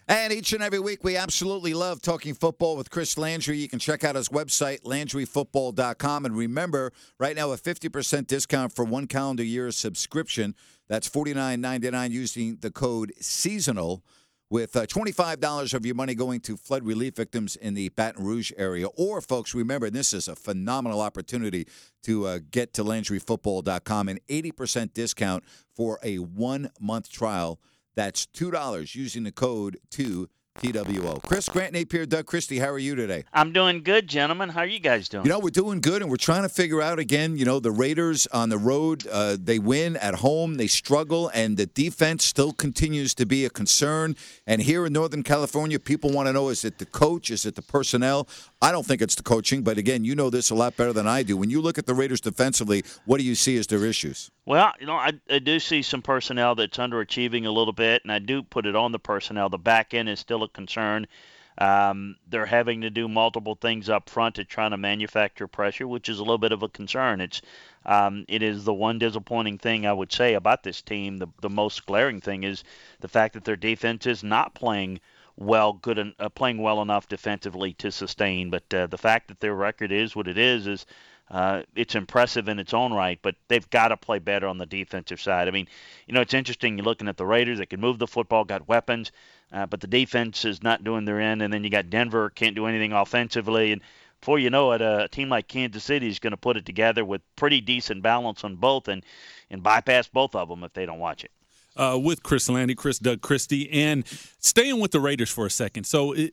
And each and every week, we absolutely love talking football with Chris Landry. You can check out his website, LandryFootball.com. And remember, right now, a 50% discount for one calendar year subscription. That's $49.99 using the code SEASONAL, with $25 of your money going to flood relief victims in the Baton Rouge area. Or, folks, remember, this is a phenomenal opportunity to get to LandryFootball.com, an 80% discount for a 1-month trial. That's $2 using the code 2TWO. Chris, Grant Napier, Doug Christie, how are you today? I'm doing good, gentlemen. How are you guys doing? We're doing good, and we're trying to figure out, again, the Raiders on the road, they win. At home, they struggle, and the defense still continues to be a concern. And here in Northern California, people want to know, is it the coach? Is it the personnel? I don't think it's the coaching, but again, you know this a lot better than I do. When you look at the Raiders defensively, what do you see as their issues? Well, I do see some personnel that's underachieving a little bit, and I do put it on the personnel. The back end is still a concern. They're having to do multiple things up front to try to manufacture pressure, which is a little bit of a concern. It is the one disappointing thing I would say about this team. The most glaring thing is the fact that their defense is not playing playing well enough defensively to sustain. But the fact that their record is what it is it's impressive in its own right, but they've got to play better on the defensive side. I mean, it's interesting. You're looking at the Raiders. They can move the football, got weapons, but the defense is not doing their end. And then you got Denver, can't do anything offensively. And before you know it, a team like Kansas City is going to put it together with pretty decent balance on both and bypass both of them if they don't watch it. With Chris Landy, Doug Christie, and staying with the Raiders for a second. So at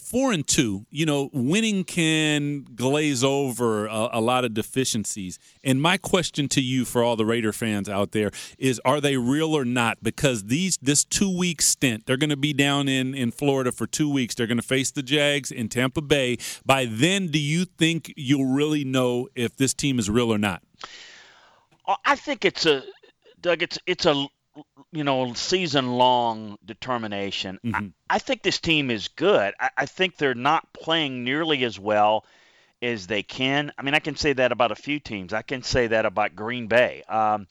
4-2, winning can glaze over a lot of deficiencies. And my question to you, for all the Raider fans out there, is: are they real or not? Because this 2-week stint, they're going to be down in Florida for 2 weeks. They're going to face the Jags in Tampa Bay. By then, do you think you'll really know if this team is real or not? I think it's a season-long determination. Mm-hmm. I think this team is good. I think they're not playing nearly as well as they can. I mean, I can say that about a few teams. I can say that about Green Bay.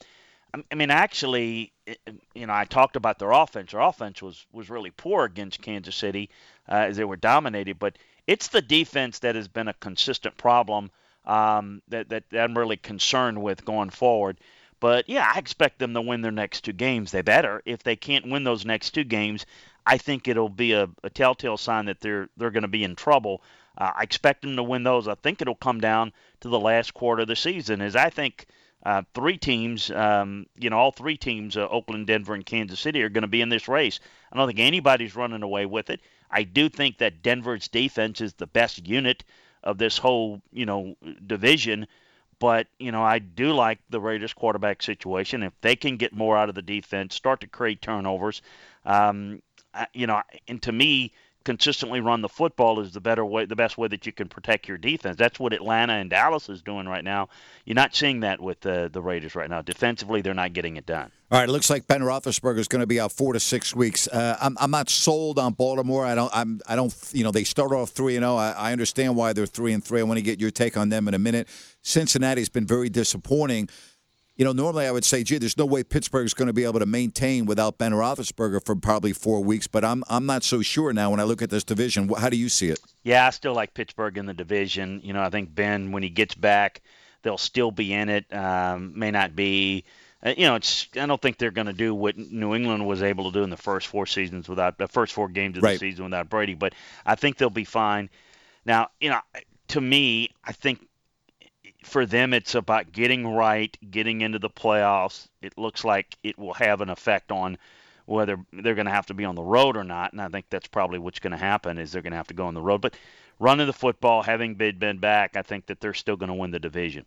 Actually, I talked about their offense. Their offense was really poor against Kansas City as they were dominated. But it's the defense that has been a consistent problem that I'm really concerned with going forward. But, yeah, I expect them to win their next 2 games. They better. If they can't win those next 2 games, I think it'll be a telltale sign that they're going to be in trouble. I expect them to win those. I think it'll come down to the last quarter of the season, as I think 3 teams, all 3 teams, Oakland, Denver, and Kansas City, are going to be in this race. I don't think anybody's running away with it. I do think that Denver's defense is the best unit of this whole, division. But, I do like the Raiders quarterback situation. If they can get more out of the defense, start to create turnovers, and to me, consistently run the football is the best way that you can protect your defense. That's what Atlanta and Dallas is doing right now. You're not seeing that with the Raiders right now. Defensively, they're not getting it done. All right, it looks like Ben Roethlisberger is going to be out 4 to 6 weeks. I'm not sold on Baltimore. I don't. They start off 3-0. I understand why they're 3-3. I want to get your take on them in a minute. Cincinnati's been very disappointing. Normally I would say, gee, there's no way Pittsburgh's going to be able to maintain without Ben Roethlisberger for probably 4 weeks. But I'm not so sure now when I look at this division. How do you see it? Yeah, I still like Pittsburgh in the division. I think Ben, when he gets back, they'll still be in it. May not be. I don't think they're going to do what New England was able to do in the first 4 games of the season without Brady. But I think they'll be fine. Now, to me, I think for them, it's about getting into the playoffs. It looks like it will have an effect on whether they're going to have to be on the road or not, and I think that's probably what's going to happen, is they're going to have to go on the road. But running the football, having been back, I think that they're still going to win the division.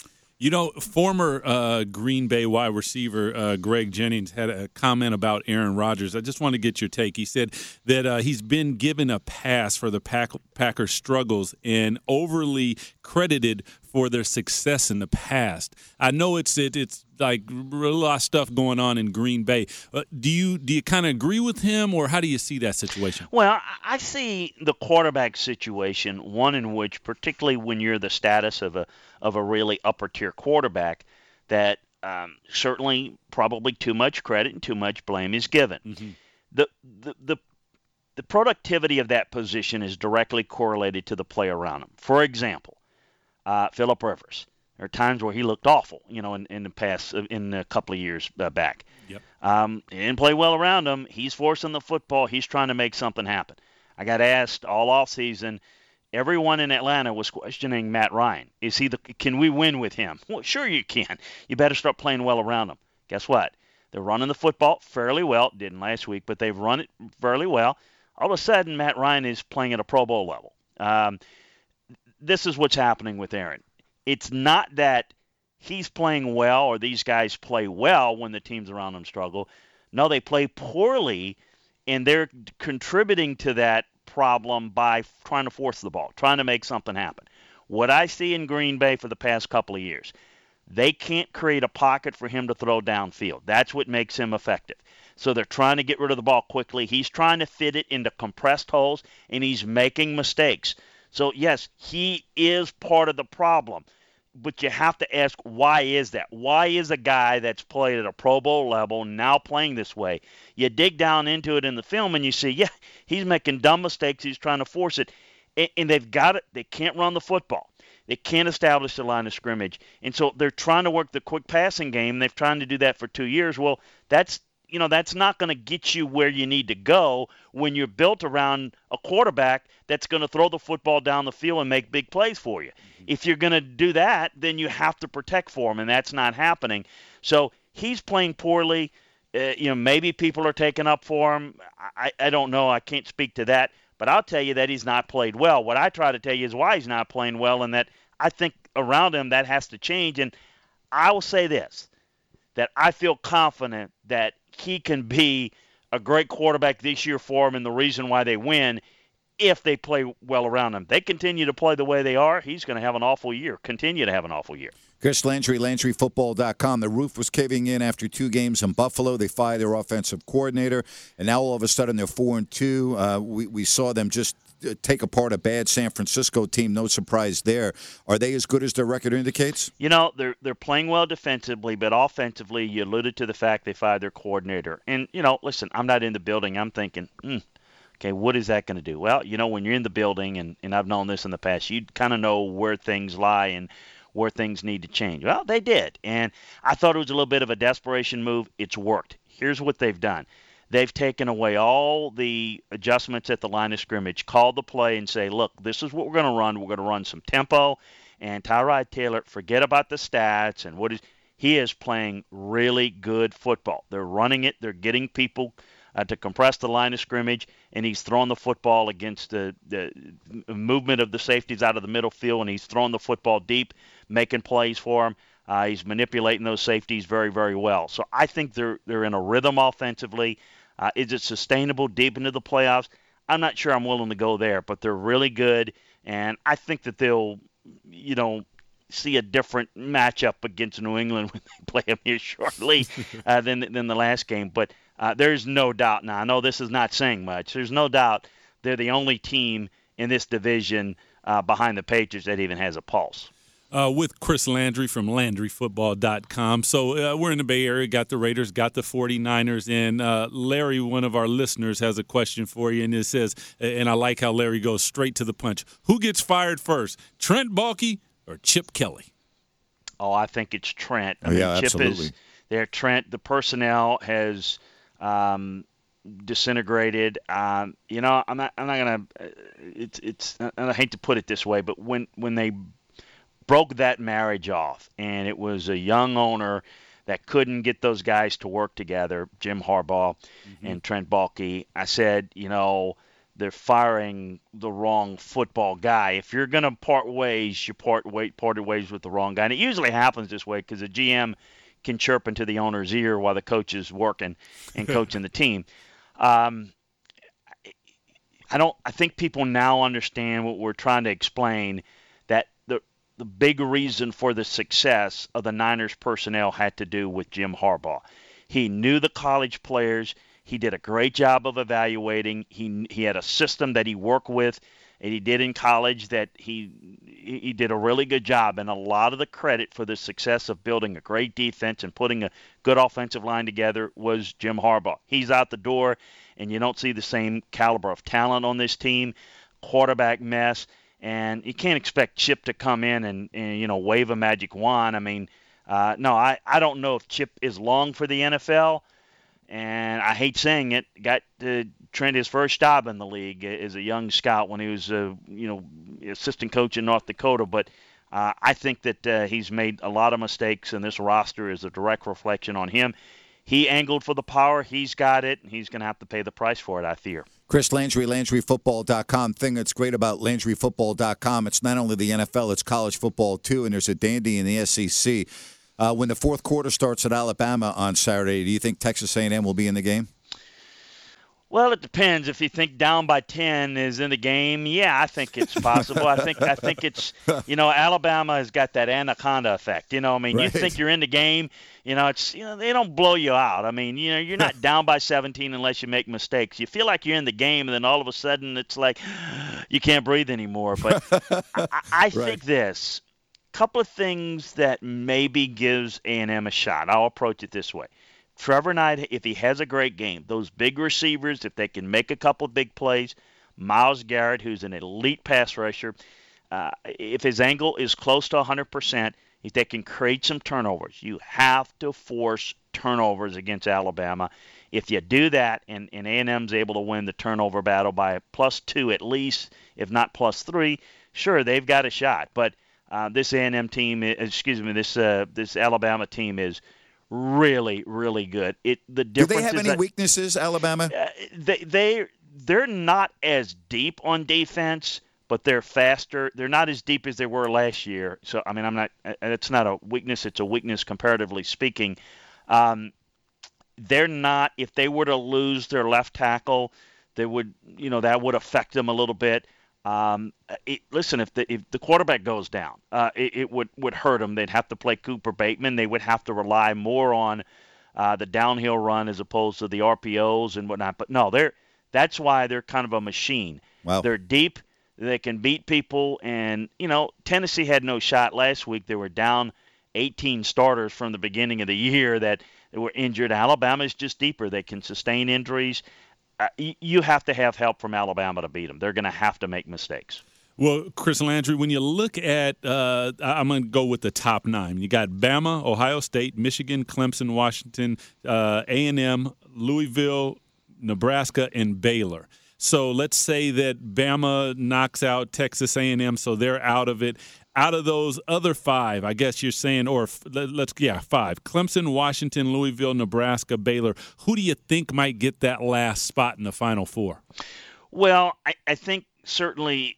Former Green Bay wide receiver Greg Jennings had a comment about Aaron Rodgers. I just want to get your take. He said that he's been given a pass for the Packers' struggles and overly credited for their success in the past. I know it's like a lot of stuff going on in Green Bay. Do you kind of agree with him, or how do you see that situation? Well, I see the quarterback situation, one in which, particularly when you're the status of a really upper-tier quarterback, that certainly probably too much credit and too much blame is given. Mm-hmm. The the productivity of that position is directly correlated to the play around him. For example, Phillip Rivers. There are times where he looked awful, in the past, in a couple of years back. Yep. He didn't play well around him. He's forcing the football. He's trying to make something happen. I got asked all offseason, everyone in Atlanta was questioning Matt Ryan. Can we win with him? Well, sure you can. You better start playing well around him. Guess what? They're running the football fairly well. Didn't last week, but they've run it fairly well. All of a sudden, Matt Ryan is playing at a Pro Bowl level. This is what's happening with Aaron. It's not that he's playing well or these guys play well when the teams around them struggle. No, they play poorly, and they're contributing to that problem by trying to force the ball, trying to make something happen. What I see in Green Bay for the past couple of years, they can't create a pocket for him to throw downfield. That's what makes him effective. So they're trying to get rid of the ball quickly. He's trying to fit it into compressed holes, and he's making mistakes. So, yes, he is part of the problem. But you have to ask, why is that? Why is a guy that's played at a Pro Bowl level now playing this way? You dig down into it in the film and you see, yeah, he's making dumb mistakes. He's trying to force it. And they've got it. They can't run the football. They can't establish the line of scrimmage. And so they're trying to work the quick passing game. They've tried to do that for 2 years. Well, that's not going to get you where you need to go when you're built around a quarterback that's going to throw the football down the field and make big plays for you. If you're going to do that, then you have to protect for him, and that's not happening. So he's playing poorly. Maybe people are taking up for him. I don't know. I can't speak to that. But I'll tell you that he's not played well. What I try to tell you is why he's not playing well, and that I think around him that has to change. And I will say this, that I feel confident that he can be a great quarterback this year for him, and the reason why they win if they play well around him. They continue to play the way they are, he's going to have an awful year, continue to have an awful year. Chris Landry, LandryFootball.com. The roof was caving in after 2 games in Buffalo. They fired their offensive coordinator, and now all of a sudden they're 4-2. We saw them just take apart a bad San Francisco team. No surprise there. Are they as good as their record indicates? They're playing well defensively, but offensively, you alluded to the fact they fired their coordinator. And, listen, I'm not in the building. I'm thinking, okay, what is that going to do? Well, when you're in the building, and I've known this in the past, you kind of know where things lie and where things need to change. Well, they did. And I thought it was a little bit of a desperation move. It's worked. Here's what they've done. They've taken away all the adjustments at the line of scrimmage, called the play and say, look, this is what we're going to run. We're going to run some tempo. And Tyrod Taylor, forget about the stats and he is playing really good football. They're running it. They're getting people to compress the line of scrimmage, and he's throwing the football against the movement of the safeties out of the middle field, and he's throwing the football deep, making plays for him. He's manipulating those safeties very, very well. So I think they're in a rhythm offensively. Is it sustainable deep into the playoffs? I'm not sure I'm willing to go there, but they're really good, and I think that they'll, see a different matchup against New England when they play them here shortly than the last game. But there's no doubt now. I know this is not saying much. There's no doubt they're the only team in this division behind the Patriots that even has a pulse. With Chris Landry from LandryFootball.com. So we're in the Bay Area, got the Raiders, got the 49ers, and Larry, one of our listeners, has a question for you, and it says, and I like how Larry goes straight to the punch, who gets fired first, Trent Baalke or Chip Kelly? Oh, I think it's Trent. Chip absolutely. Is there. Trent, the personnel has disintegrated. I'm not gonna. It's. I hate to put it this way, but when they broke that marriage off, and it was a young owner that couldn't get those guys to work together, Jim Harbaugh and Trent Baalke, I said, they're firing the wrong football guy. If you're going to part ways, you parted ways with the wrong guy. And it usually happens this way because the GM can chirp into the owner's ear while the coach is working and coaching the team. I think people now understand what we're trying to explain, that the big reason for the success of the Niners personnel had to do with Jim Harbaugh. He knew the college players. He did a great job of evaluating. He had a system that he worked with, and he did in college that he did a really good job. And a lot of the credit for the success of building a great defense and putting a good offensive line together was Jim Harbaugh. He's out the door, and you don't see the same caliber of talent on this team. Quarterback mess, and you can't expect Chip to come in and wave a magic wand. I mean, no, I don't know if Chip is long for the NFL, and I hate saying it. Got Trent his first job in the league as a young scout when he was assistant coach in North Dakota, but I think that he's made a lot of mistakes, and this roster is a direct reflection on him. He angled for the power. He's got it, and he's going to have to pay the price for it, I fear. Chris Landry, LandryFootball.com. Thing that's great about LandryFootball.com, it's not only the NFL, it's college football too, and there's a dandy in the SEC. When the fourth quarter starts at Alabama on Saturday, do you think Texas A&M will be in the game? Well, it depends. If you think down by 10 is in the game, yeah, I think it's possible. I think it's, Alabama has got that anaconda effect. Right. You think you're in the game, it's, they don't blow you out. I mean, you're not down by 17 unless you make mistakes. You feel like you're in the game, and then all of a sudden it's like you can't breathe anymore. But I think this couple of things that maybe gives A&M a shot. I'll approach it this way. Trevor Knight, if he has a great game, those big receivers, if they can make a couple of big plays, Myles Garrett, who's an elite pass rusher, if his angle is close to 100%, if they can create some turnovers. You have to force turnovers against Alabama. If you do that, and A&M's able to win the turnover battle by +2 at least, if not +3, sure, they've got a shot. But this A&M team, this Alabama team is really, really good. Do they have any weaknesses, Alabama? They're not as deep on defense, but they're faster. They're not as deep as they were last year. So, I mean, it's not a weakness. It's a weakness comparatively speaking. They're not, if they were to lose their left tackle, they would, that would affect them a little bit. Listen, if the quarterback goes down, it would hurt them. They'd have to play Cooper Bateman. They would have to rely more on the downhill run as opposed to the RPOs and whatnot. But no, that's why they're kind of a machine. Wow. They're deep. They can beat people. And, Tennessee had no shot last week. They were down 18 starters from the beginning of the year that were injured. Alabama is just deeper. They can sustain injuries. You have to have help from Alabama to beat them. They're going to have to make mistakes. Well, Chris Landry, when you look at I'm going to go with the top 9. You got Bama, Ohio State, Michigan, Clemson, Washington, A&M, Louisville, Nebraska, and Baylor. So let's say that Bama knocks out Texas A&M, so they're out of it. Out of those other 5, I guess you're saying, 5, Clemson, Washington, Louisville, Nebraska, Baylor. Who do you think might get that last spot in the Final Four? Well, I think certainly,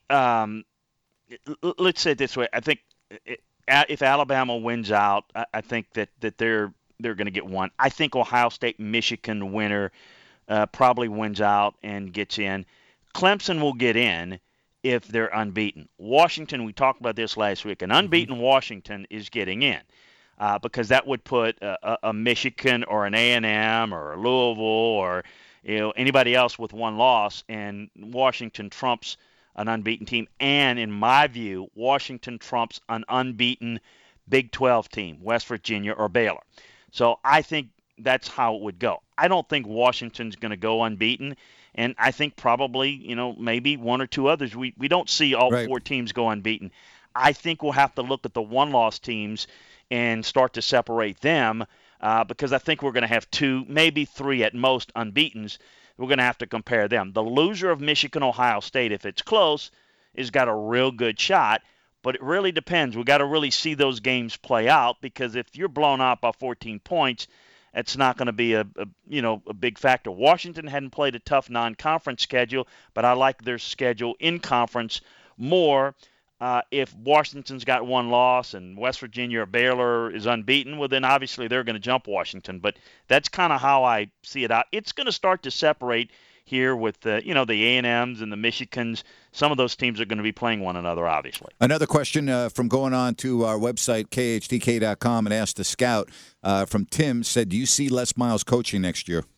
let's say it this way. I think if Alabama wins out, I think that they're going to get one. I think Ohio State, Michigan winner probably wins out and gets in. Clemson will get in if they're unbeaten. Washington, we talked about this last week. An unbeaten Washington is getting in because that would put a Michigan or an A&M or a Louisville or anybody else with one loss, and Washington trumps an unbeaten team. And in my view, Washington trumps an unbeaten Big 12 team, West Virginia or Baylor. So I think that's how it would go. I don't think Washington's going to go unbeaten. And I think probably, maybe one or two others. We don't see all 4 teams go unbeaten. I think we'll have to look at the one-loss teams and start to separate them because I think we're going to have 2, maybe 3 at most unbeatens. We're going to have to compare them. The loser of Michigan, Ohio State, if it's close, has got a real good shot. But it really depends. We've got to really see those games play out because if you're blown out by 14 points, it's not going to be a big factor. Washington hadn't played a tough non-conference schedule, but I like their schedule in conference more. If Washington's got one loss and West Virginia or Baylor is unbeaten, well, then obviously they're going to jump Washington. But that's kind of how I see it out. It's going to start to separate here with the A&Ms and the Michigans. Some of those teams are going to be playing one another, obviously. Another question from going on to our website, khtk.com, and Ask the Scout from Tim said, do you see Les Miles coaching next year?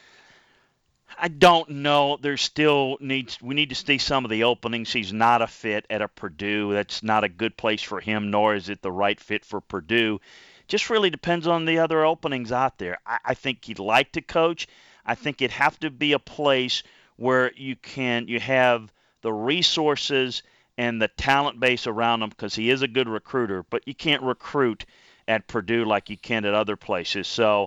I don't know. We need to see some of the openings. He's not a fit at a Purdue. That's not a good place for him, nor is it the right fit for Purdue. Just really depends on the other openings out there. I think he'd like to coach. I think it'd have to be a place where you have the resources and the talent base around him, because he is a good recruiter, but you can't recruit at Purdue like you can at other places. So,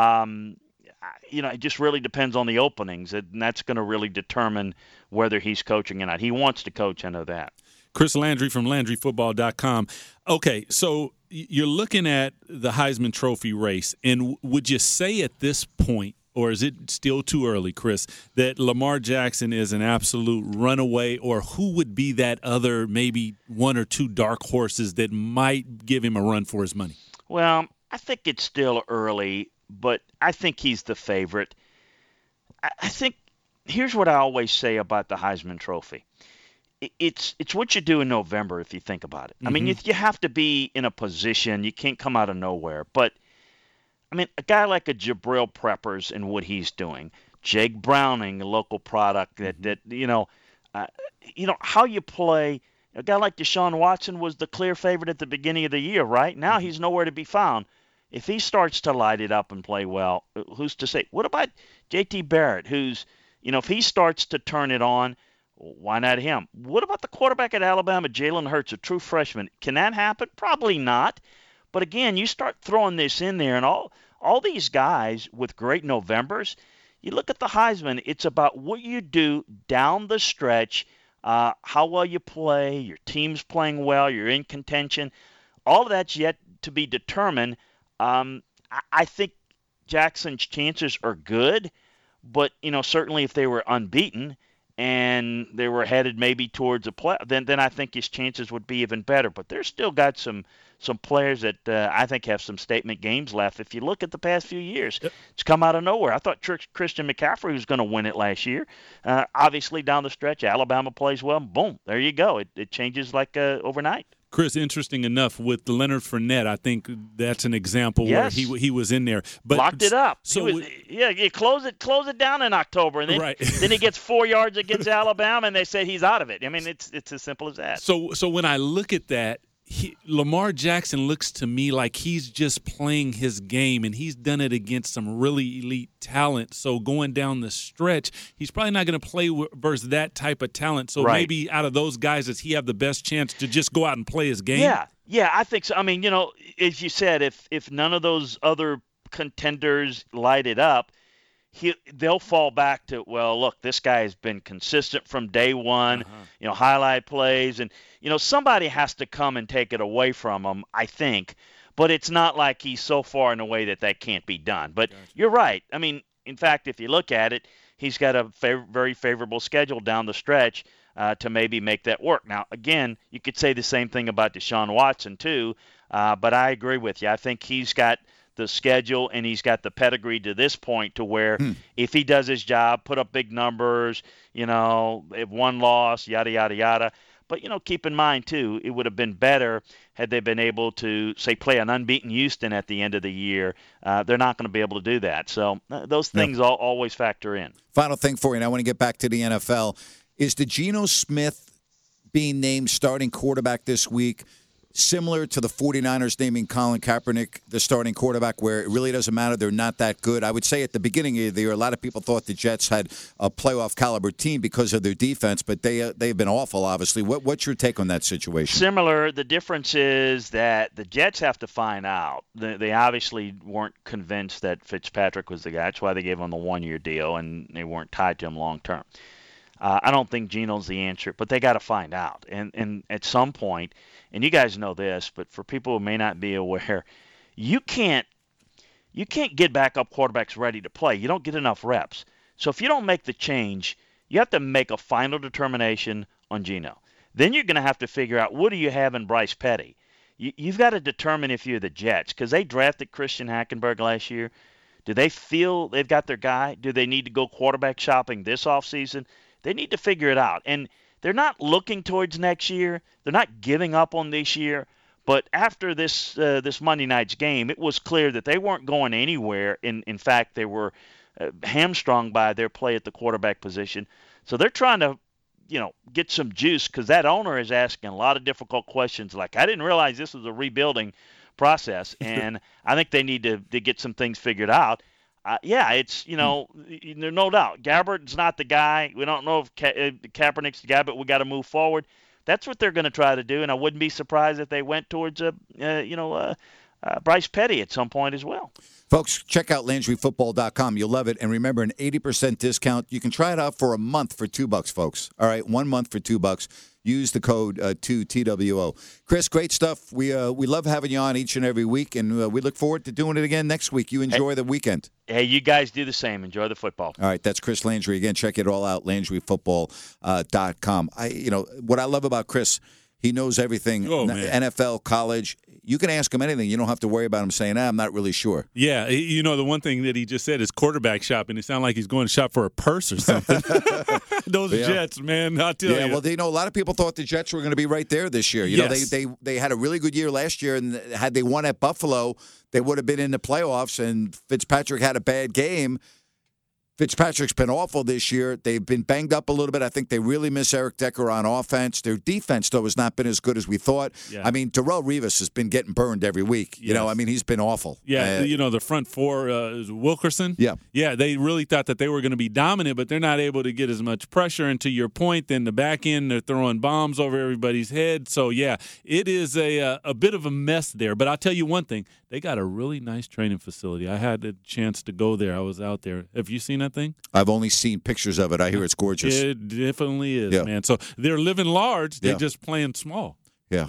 it just really depends on the openings, and that's going to really determine whether he's coaching or not. He wants to coach, I know that. Chris Landry from LandryFootball.com. Okay, so you're looking at the Heisman Trophy race, and would you say at this point, or is it still too early, Chris, that Lamar Jackson is an absolute runaway, or who would be that other maybe one or two dark horses that might give him a run for his money? Well, I think it's still early, but I think he's the favorite. I think here's what I always say about the Heisman Trophy. It's what you do in November if you think about it. I mean, you have to be in a position. You can't come out of nowhere. But, I mean, a guy like a Jabril Peppers and what he's doing, Jake Browning, a local product that how you play. A guy like Deshaun Watson was the clear favorite at the beginning of the year, right? Now he's nowhere to be found. If he starts to light it up and play well, who's to say? What about J.T. Barrett, who's, if he starts to turn it on, why not him? What about the quarterback at Alabama, Jalen Hurts, a true freshman? Can that happen? Probably not. But again, you start throwing this in there, and all these guys with great Novembers, you look at the Heisman, it's about what you do down the stretch, how well you play, your team's playing well, you're in contention. All of that's yet to be determined. I think Jackson's chances are good, but, certainly if they were unbeaten and they were headed maybe towards a play, then I think his chances would be even better. But there's still got some players that I think have some statement games left. If you look at the past few years, It's come out of nowhere. I thought Christian McCaffrey was going to win it last year. Obviously, down the stretch, Alabama plays well. Boom, there you go. It changes like overnight. Chris, interesting enough with Leonard Fournette, I think that's an example where he was in there, but locked it up. So you close it down in October, and then right. then he gets 4 yards against Alabama, and they say he's out of it. I mean, it's as simple as that. So when I look at that, Lamar Jackson looks to me like he's just playing his game, and he's done it against some really elite talent. So going down the stretch, he's probably not going to play versus that type of talent. So maybe out of those guys, does he have the best chance to just go out and play his game? Yeah, I think so. I mean, as you said, if none of those other contenders light it up, they'll fall back to, well, look, this guy has been consistent from day one, highlight plays, and, somebody has to come and take it away from him, I think. But it's not like he's so far in a way that can't be done. But You're right. I mean, in fact, if you look at it, he's got a very favorable schedule down the stretch to maybe make that work. Now, again, you could say the same thing about Deshaun Watson too, but I agree with you. I think he's got the schedule and he's got the pedigree to this point to where if he does his job, put up big numbers, if one loss, yada, yada, yada. But, keep in mind, too, it would have been better had they been able to, say, play an unbeaten Houston at the end of the year. They're not going to be able to do that. So those things always factor in. Final thing for you, and I want to get back to the NFL. Is the Geno Smith being named starting quarterback this week similar to the 49ers naming Colin Kaepernick the starting quarterback, where it really doesn't matter, they're not that good? I would say at the beginning of the year, a lot of people thought the Jets had a playoff caliber team because of their defense, but they've been awful, obviously. What's your take on that situation? Similar. The difference is that the Jets have to find out. They obviously weren't convinced that Fitzpatrick was the guy. That's why they gave him the one-year deal, and they weren't tied to him long-term. I don't think Geno's the answer, but they got to find out. And at some point, and you guys know this, but for people who may not be aware, you can't get backup quarterbacks ready to play. You don't get enough reps. So if you don't make the change, you have to make a final determination on Geno. Then you're going to have to figure out, what do you have in Bryce Petty? You've got to determine if you're the Jets, because they drafted Christian Hackenberg last year. Do they feel they've got their guy? Do they need to go quarterback shopping this offseason? They need to figure it out. And they're not looking towards next year. They're not giving up on this year. But after this Monday night's game, it was clear that they weren't going anywhere. In fact, they were hamstrung by their play at the quarterback position. So they're trying to, get some juice, because that owner is asking a lot of difficult questions. Like, I didn't realize this was a rebuilding process, and I think they need to get some things figured out. Yeah, it's, there's no doubt. Gabbert's not the guy. We don't know if Kaepernick's the guy, but we got to move forward. That's what they're going to try to do, and I wouldn't be surprised if they went towards Bryce Petty at some point as well. Folks, check out LandryFootball.com. You'll love it. And remember, an 80% discount. You can try it out for a month for $2, folks. All right, 1 month for $2. Use the code 2TWO. Chris, great stuff. We love having you on each and every week, and we look forward to doing it again next week. You enjoy the weekend. Hey, you guys do the same. Enjoy the football. All right, that's Chris Landry. Again, check it all out, LandryFootball.com. What I love about Chris, he knows everything, NFL, college. You can ask him anything. You don't have to worry about him saying, I'm not really sure. Yeah, the one thing that he just said is quarterback shopping. It sounds like he's going to shop for a purse or something. Those Jets, man, I'll tell you. Yeah, well, a lot of people thought the Jets were going to be right there this year. Yes. They had a really good year last year, and had they won at Buffalo, they would have been in the playoffs, and Fitzpatrick had a bad game. Fitzpatrick's been awful this year. They've been banged up a little bit. I think they really miss Eric Decker on offense. Their defense, though, has not been as good as we thought. Yeah. I mean, Darrelle Revis has been getting burned every week. Yes. He's been awful. Yeah, the front four is Wilkerson. Yeah. Yeah, they really thought that they were going to be dominant, but they're not able to get as much pressure. And to your point, then the back end, they're throwing bombs over everybody's head. So, yeah, it is a bit of a mess there. But I'll tell you one thing. They got a really nice training facility. I had a chance to go there. I was out there. Have you seen that thing? I've only seen pictures of it. I hear it's gorgeous. It definitely is, man. So they're living large. They're Yeah. just playing small. Yeah.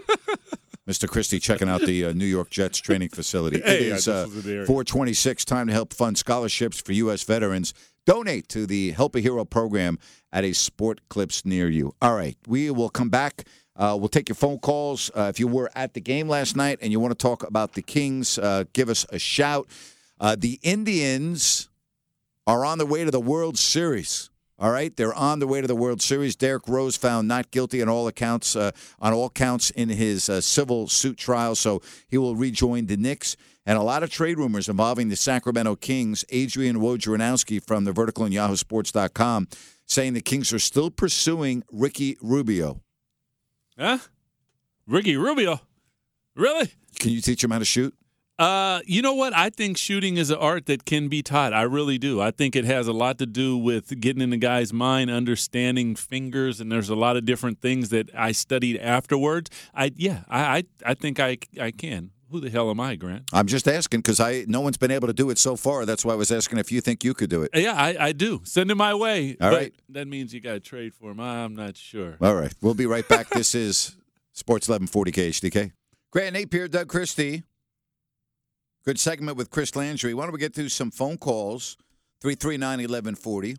Mr. Christie checking out the New York Jets training facility. Hey, it is this was an area. 426, time to help fund scholarships for U.S. veterans. Donate to the Help a Hero program at a Sport Clips near you. All right, we will come back. We'll take your phone calls. If you were at the game last night and you want to talk about the Kings, give us a shout. The Indians are on the way to the World Series. All right, they're on the way to the World Series. Derrick Rose found not guilty on all counts in his civil suit trial, so he will rejoin the Knicks. And a lot of trade rumors involving the Sacramento Kings. Adrian Wojnarowski from the Vertical and YahooSports.com saying the Kings are still pursuing Ricky Rubio. Huh? Ricky Rubio? Really? Can you teach him how to shoot? You know what? I think shooting is an art that can be taught. I really do. I think it has a lot to do with getting in the guy's mind, understanding fingers, and there's a lot of different things that I studied afterwards. I think I can. Who the hell am I, Grant? I'm just asking because no one's been able to do it so far. That's why I was asking if you think you could do it. Yeah, I do. Send him my way. All right. That means you got to trade for him. I'm not sure. All right. We'll be right back. This is Sports 1140 KHTK. Grant Napier, Doug Christie. Good segment with Chris Landry. Why don't we get through some phone calls? 339-1140,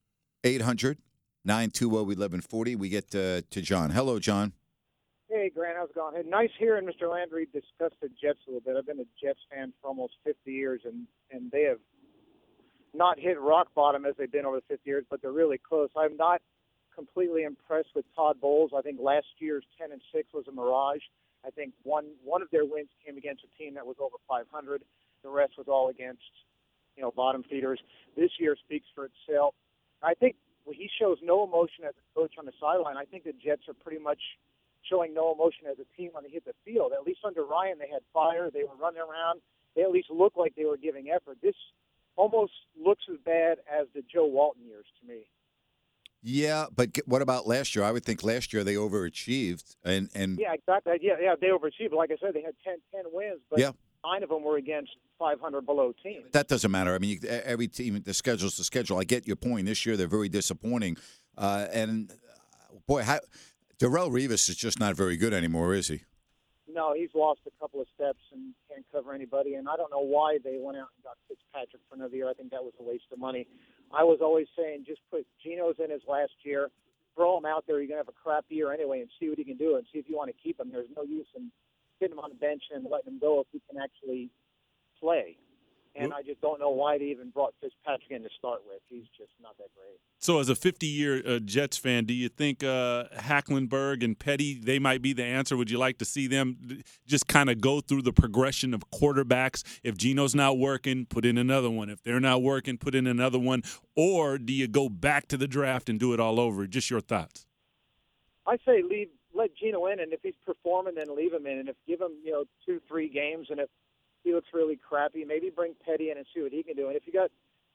800-920-1140. We get to John. Hello, John. Hey, Grant, how's it going? Hey, nice hearing Mr. Landry discuss the Jets a little bit. I've been a Jets fan for almost 50 years, and they have not hit rock bottom as they've been over the 50 years, but they're really close. I'm not completely impressed with Todd Bowles. I think last year's 10-6 was a mirage. I think one of their wins came against a team that was over 500. The rest was all against, bottom feeders. This year speaks for itself. I think he shows no emotion as a coach on the sideline. I think the Jets are pretty much showing no emotion as a team when they hit the field. At least under Ryan, they had fire. They were running around. They at least looked like they were giving effort. This almost looks as bad as the Joe Walton years to me. Yeah, but what about last year? I would think last year they overachieved. And yeah, exactly. Yeah, they overachieved. Like I said, they had 10 wins, but 9 of them were against 500 below teams. That doesn't matter. I mean, every team, the schedule's the schedule. I get your point. This year they're very disappointing. Darrelle Revis is just not very good anymore, is he? No, he's lost a couple of steps and can't cover anybody. And I don't know why they went out and got Fitzpatrick for another year. I think that was a waste of money. I was always saying just put Geno's in his last year, throw him out there. You're going to have a crap year anyway and see what he can do and see if you want to keep him. There's no use in sitting him on the bench and letting him go if he can actually play. And I just don't know why they even brought Fitzpatrick in to start with. He's just not that great. So as a 50-year Jets fan, do you think Hacklenberg and Petty, they might be the answer? Would you like to see them just kind of go through the progression of quarterbacks? If Geno's not working, put in another one. If they're not working, put in another one. Or do you go back to the draft and do it all over? Just your thoughts. I say let Geno in, and if he's performing, then leave him in. And give him 2-3 games, and if he looks really crappy. Maybe bring Petty in and see what he can do. And if you got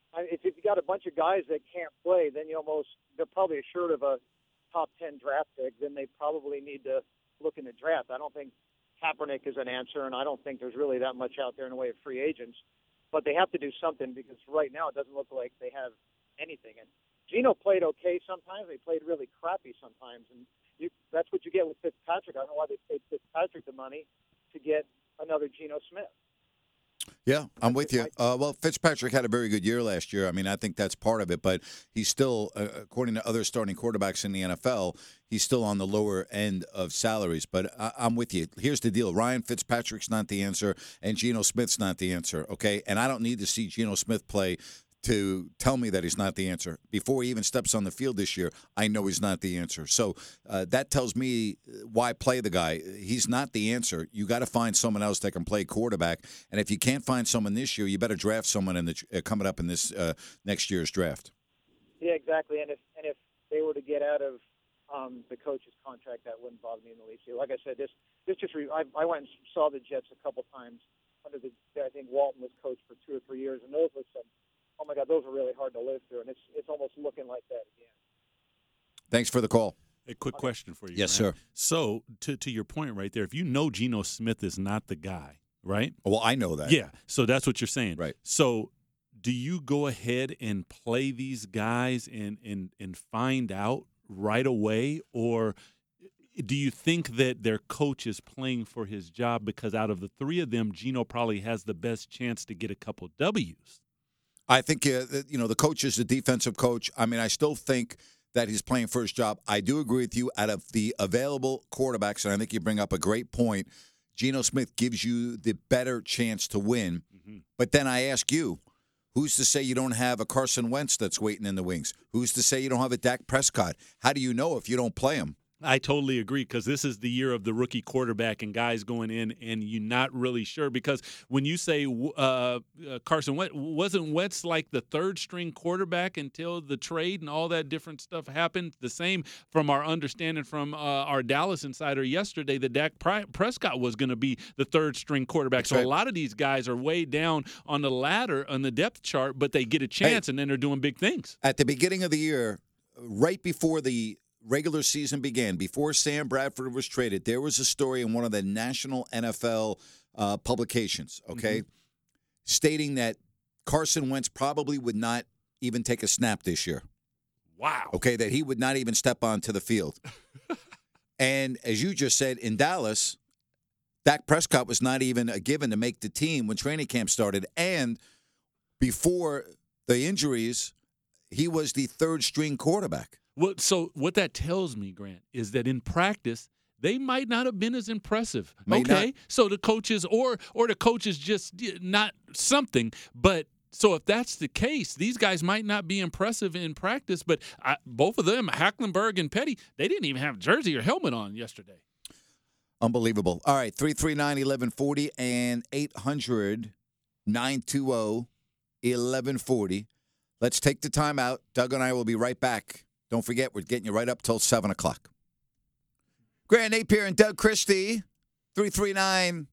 a bunch of guys that can't play, then they're probably assured of a top 10 draft pick. Then they probably need to look in the draft. I don't think Kaepernick is an answer, and I don't think there's really that much out there in the way of free agents. But they have to do something because right now it doesn't look like they have anything. And Geno played okay sometimes. They played really crappy sometimes. And that's what you get with Fitzpatrick. I don't know why they paid Fitzpatrick the money to get another Geno Smith. Yeah, I'm with you. Well, Fitzpatrick had a very good year last year. I mean, I think that's part of it, but he's still, according to other starting quarterbacks in the NFL, he's still on the lower end of salaries. But I'm with you. Here's the deal. Ryan Fitzpatrick's not the answer, and Geno Smith's not the answer, okay? And I don't need to see Geno Smith play to tell me that he's not the answer. Before he even steps on the field this year, I know he's not the answer. So that tells me why play the guy. He's not the answer. You got to find someone else that can play quarterback. And if you can't find someone this year, you better draft someone in the coming up in this next year's draft. Yeah, exactly. And if they were to get out of the coach's contract, that wouldn't bother me in the least. Like I said, I went and saw the Jets a couple times under I think Walton was coach for 2 or 3 years, and those were oh my God, those are really hard to live through, and it's almost looking like that again. Thanks for the call. A quick question for you. Yes, Grant. sir. So to your point right there, if you know Geno Smith is not the guy, right? Well, I know that. Yeah. So that's what you're saying. Right. So do you go ahead and play these guys and find out right away, or do you think that their coach is playing for his job because out of the three of them, Geno probably has the best chance to get a couple W's? I think, the coach is the defensive coach. I mean, I still think that he's playing for his job. I do agree with you. Out of the available quarterbacks, and I think you bring up a great point, Geno Smith gives you the better chance to win. Mm-hmm. But then I ask you, who's to say you don't have a Carson Wentz that's waiting in the wings? Who's to say you don't have a Dak Prescott? How do you know if you don't play him? I totally agree because this is the year of the rookie quarterback and guys going in and you're not really sure because when you say Carson Wentz, wasn't Wentz like the third string quarterback until the trade and all that different stuff happened? The same from our understanding from our Dallas insider yesterday that Dak Prescott was going to be the third string quarterback. That's so right. A lot of these guys are way down on the ladder on the depth chart, but they get a chance and then they're doing big things. At the beginning of the year, right before the regular season began, before Sam Bradford was traded, there was a story in one of the national NFL publications, stating that Carson Wentz probably would not even take a snap this year. Wow. Okay, that he would not even step onto the field. And as you just said, in Dallas, Dak Prescott was not even a given to make the team when training camp started. And before the injuries, he was the third-string quarterback. Well, so what that tells me, Grant, is that in practice they might not have been as impressive. So the coaches or the coaches just not something. But so if that's the case, these guys might not be impressive in practice. But both of them, Hacklenberg and Petty, they didn't even have jersey or helmet on yesterday. Unbelievable. All right, 339-1140 and 800-920-1140. Let's take the time out. Doug and I will be right back. Don't forget, we're getting you right up till 7 o'clock. Grant Napier and Doug Christie, 339-1140,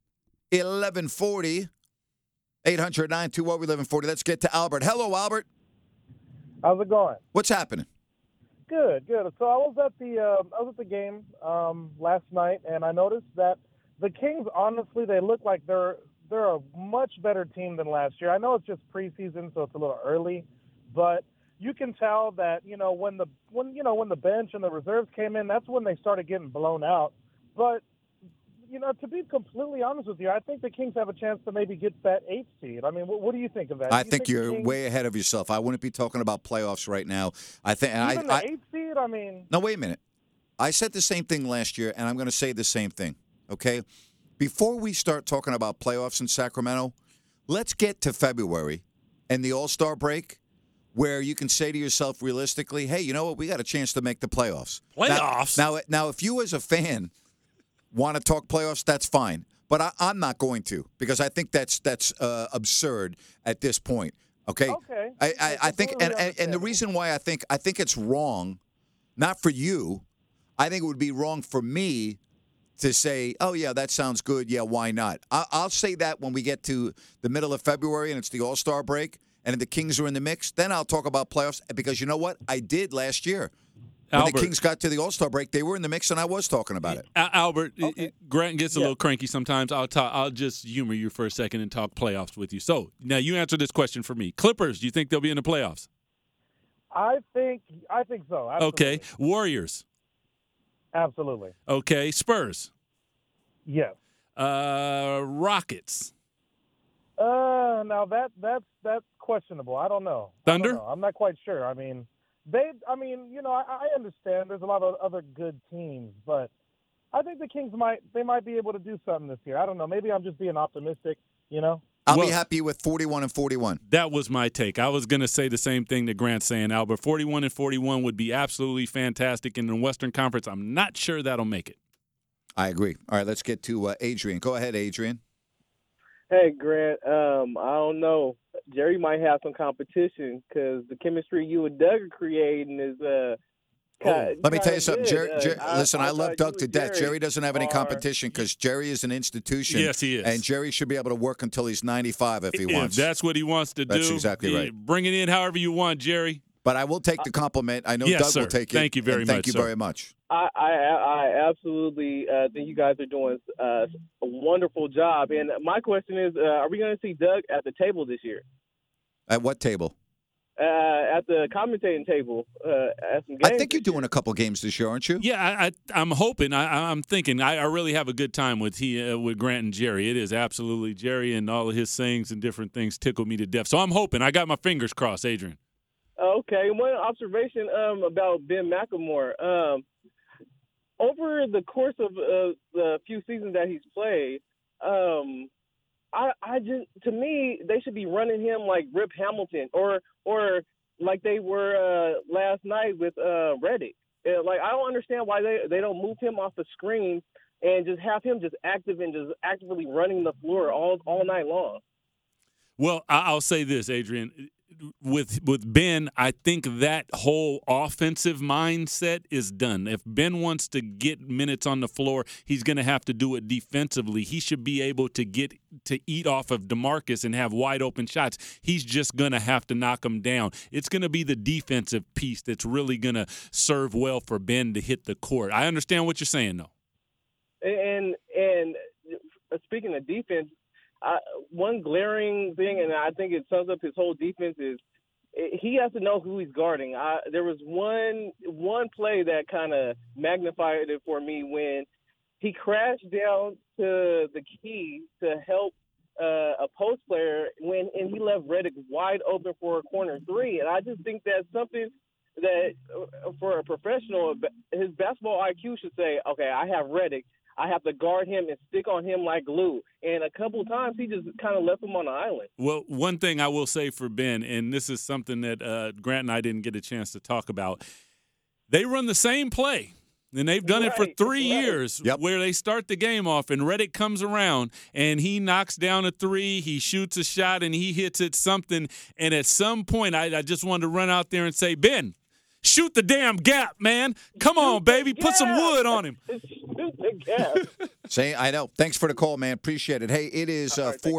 800-920-1140. Let's get to Albert. Hello, Albert. How's it going? What's happening? Good. So I was at the game last night, and I noticed that the Kings, honestly, they look like they're a much better team than last year. I know it's just preseason, so it's a little early, but you can tell that when the bench and the reserves came in, that's when they started getting blown out. But to be completely honest with you, I think the Kings have a chance to maybe get that 8th seed. I mean, what do you think of that? I think you're way ahead of yourself. I wouldn't be talking about playoffs right now. I think even the 8th seed. I mean, no, wait a minute. I said the same thing last year, and I'm going to say the same thing. Okay, before we start talking about playoffs in Sacramento, let's get to February and the All-Star break, where you can say to yourself realistically, hey, you know what? We got a chance to make the playoffs. Playoffs? Now, if you as a fan want to talk playoffs, that's fine. But I'm not going to because I think that's absurd at this point. Okay? Okay. I think, and the reason why I think it's wrong, not for you, I think it would be wrong for me to say, oh, yeah, that sounds good. Yeah, why not? I'll say that when we get to the middle of February and it's the All-Star break and the Kings are in the mix, then I'll talk about playoffs because you know what? I did last year. When Albert, the Kings got to the All-Star break, they were in the mix, and I was talking about it. Albert, Grant gets a little cranky sometimes. I'll just humor you for a second and talk playoffs with you. So now you answer this question for me. Clippers, do you think they'll be in the playoffs? I think so. Absolutely. Okay. Warriors. Absolutely. Okay. Spurs. Yes. Rockets. Now that's questionable. I don't know. Thunder? I'm not quite sure. I mean, I understand there's a lot of other good teams, but I think the Kings might be able to do something this year. I don't know. Maybe I'm just being optimistic, I'll be happy with 41-41. That was my take. I was going to say the same thing that Grant's saying, Albert. 41-41 would be absolutely fantastic. In the Western Conference, I'm not sure that'll make it. I agree. All right, let's get to Adrian. Go ahead, Adrian. Hey, Grant. I don't know. Jerry might have some competition because the chemistry you and Doug are creating is let me tell you something. Listen, I love Doug to death. Jerry Jerry doesn't have any competition because Jerry is an institution. Yes, he is. And Jerry should be able to work until he's 95 if he wants. That's what he wants to do. That's exactly right. Bring it in however you want, Jerry. But I will take the compliment. I know Yes, Doug sir. will take it. Thank you very much, Thank you sir. very much. I absolutely think you guys are doing a wonderful job. And my question is, are we going to see Doug at the table this year? At what table? At the commentating table. At some games I think you're doing a couple games this year, aren't you? Yeah, I'm hoping. I'm thinking. I really have a good time with Grant and Jerry. It is absolutely Jerry and all of his sayings and different things tickle me to death. So I'm hoping. I got my fingers crossed, Adrian. Okay. One observation about Ben McLemore. Over the course of the few seasons that he's played, to me, they should be running him like Rip Hamilton or like they were last night with Reddick. Like, I don't understand why they don't move him off the screen and just have him just active and just actively running the floor all night long. Well, I'll say this, Adrian. With Ben, I think that whole offensive mindset is done. If Ben wants to get minutes on the floor, he's going to have to do it defensively. He should be able to get to eat off of DeMarcus and have wide open shots. He's just going to have to knock them down. It's going to be the defensive piece that's really going to serve well for Ben to hit the court. I understand what you're saying, though. And speaking of defense, one glaring thing, and I think it sums up his whole defense, is he has to know who he's guarding. There was one play that kind of magnified it for me when he crashed down to the key to help a post player and he left Reddick wide open for a corner three. And I just think that's something that for a professional, his basketball IQ should say, okay, I have Reddick. I have to guard him and stick on him like glue. And a couple of times he just kind of left him on the island. Well, one thing I will say for Ben, and this is something that Grant and I didn't get a chance to talk about, they run the same play. And they've done it for 3 years where they start the game off and Reddick comes around and he knocks down a three, he shoots a shot, and he hits it something. And at some point, I just wanted to run out there and say, Ben, shoot the damn gap, man. Come on, baby. Put some wood on him. Shoot the gap. Say, I know. Thanks for the call, man. Appreciate it. Hey, it is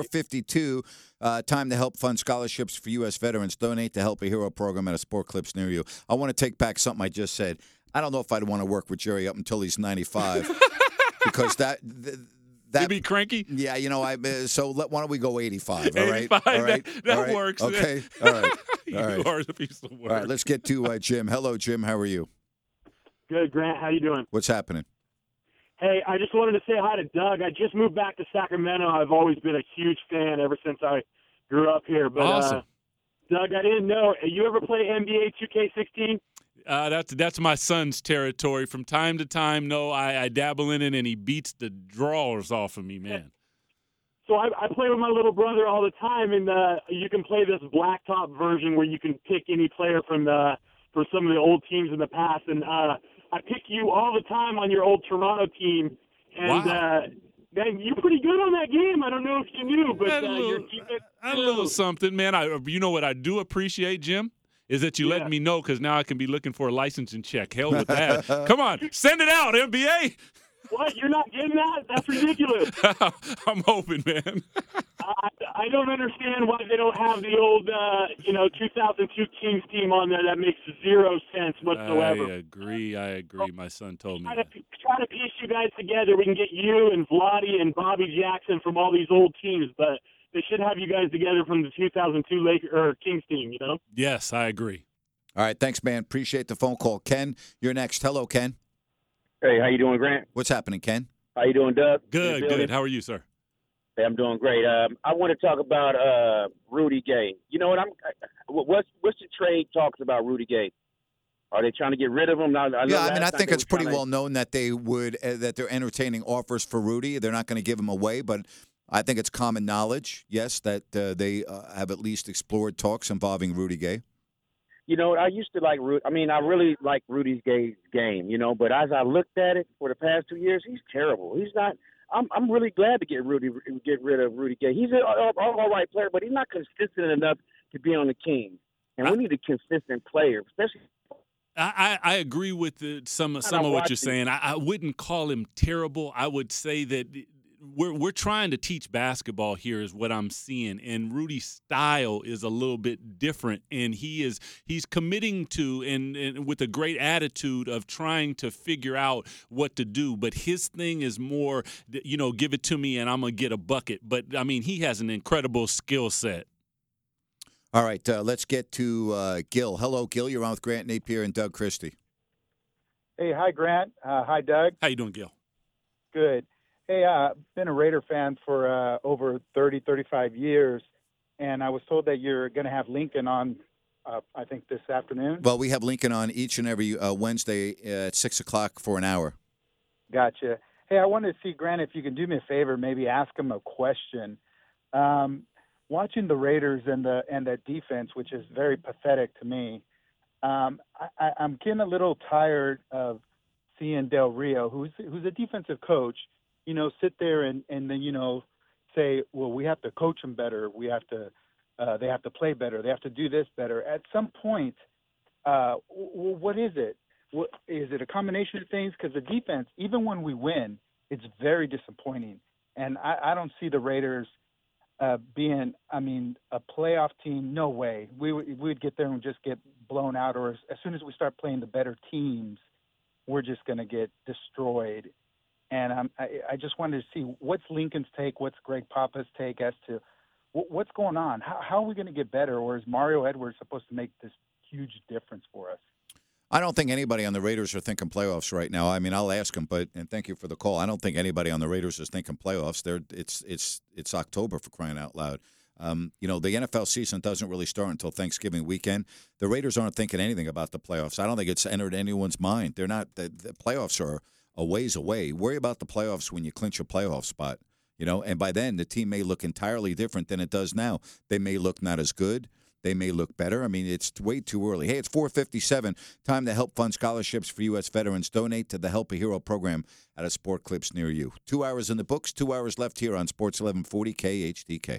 4:52. Time to help fund scholarships for U.S. veterans. Donate to Help a Hero program at a Sport Clips near you. I want to take back something I just said. I don't know if I'd want to work with Jerry up until he's 95 because that You'd be cranky? Yeah, why don't we go 85, all right? 85, all right? that all right? works. Okay, all right. You All right. are a piece of work. All right, let's get to Jim. Hello, Jim. How are you? Good, Grant. How you doing? What's happening? Hey, I just wanted to say hi to Doug. I just moved back to Sacramento. I've always been a huge fan ever since I grew up here. But awesome. Doug, I didn't know. You ever play NBA 2K16? That's my son's territory. From time to time, I dabble in it, and he beats the drawers off of me, man. So I play with my little brother all the time, and you can play this blacktop version where you can pick any player from some of the old teams in the past. And I pick you all the time on your old Toronto team. And, wow. Man, you're pretty good on that game. I don't know if you knew, but your defense. A little something, man. You know what I do appreciate, Jim? Is that you let me know, because now I can be looking for a licensing check. Hell with that. Come on, send it out, NBA. What? You're not getting that? That's ridiculous. I'm hoping, man. I don't understand why they don't have the old, 2002 Kings team on there. That makes zero sense whatsoever. I agree. My son told me Try that. to piece you guys together. We can get you and Vlade and Bobby Jackson from all these old teams, but they should have you guys together from the 2002 Kings team, Yes, I agree. All right, thanks, man. Appreciate the phone call. Ken, you're next. Hello, Ken. Hey, how you doing, Grant? What's happening, Ken? How you doing, Doug? Good. How are you, sir? Hey, I'm doing great. I want to talk about Rudy Gay. You know what? What's the trade talks about Rudy Gay? Are they trying to get rid of him? I think it's pretty well known that they would that they're entertaining offers for Rudy. They're not going to give him away, but I think it's common knowledge, yes, that they have at least explored talks involving Rudy Gay. I used to like Rudy. I mean, I really like Rudy Gay's game, but as I looked at it for the past 2 years, he's terrible. He's not. I'm really glad to get rid of Rudy Gay. He's an all right player, but he's not consistent enough to be on the Kings. And we need a consistent player, especially. I agree with some of what you're saying. I wouldn't call him terrible. I would say that we're trying to teach basketball here is what I'm seeing, and Rudy's style is a little bit different, and he's committing to and with a great attitude of trying to figure out what to do. But his thing is more, give it to me and I'm gonna get a bucket. But I mean, he has an incredible skill set. All right, let's get to Gil. Hello, Gil. You're on with Grant Napier and Doug Christie. Hey, hi, Grant. Hi, Doug. How you doing, Gil? Good. Hey, I've been a Raider fan for over 35 years, and I was told that you're going to have Lincoln on, I think, this afternoon. Well, we have Lincoln on each and every Wednesday at 6 o'clock for an hour. Gotcha. Hey, I wanted to see, Grant, if you can do me a favor, maybe ask him a question. Watching the Raiders and that defense, which is very pathetic to me, I'm getting a little tired of seeing Del Rio, who's a defensive coach, sit there and then, say, well, we have to coach them better. We have to, they have to play better. They have to do this better. At some point, what is it? Is it a combination of things? Because the defense, even when we win, it's very disappointing. And I don't see the Raiders being, a playoff team. No way. We'd get there and just get blown out. Or as soon as we start playing the better teams, we're just going to get destroyed. And I just wanted to see what's Lincoln's take, what's Greg Papa's take as to what's going on. How are we going to get better? Or is Mario Edwards supposed to make this huge difference for us? I don't think anybody on the Raiders are thinking playoffs right now. I mean, I'll ask them, and thank you for the call. I don't think anybody on the Raiders is thinking playoffs. It's October, for crying out loud. The NFL season doesn't really start until Thanksgiving weekend. The Raiders aren't thinking anything about the playoffs. I don't think it's entered anyone's mind. They're not. The playoffs are a ways away. Worry about the playoffs when you clinch a playoff spot. And by then the team may look entirely different than it does now. They may look not as good. They may look better. I mean, it's way too early. Hey, it's 4:57. Time to help fund scholarships for U.S. veterans. Donate to the Help a Hero program at a sport clips near you. 2 hours in the books, 2 hours left here on Sports 1140 KHTK.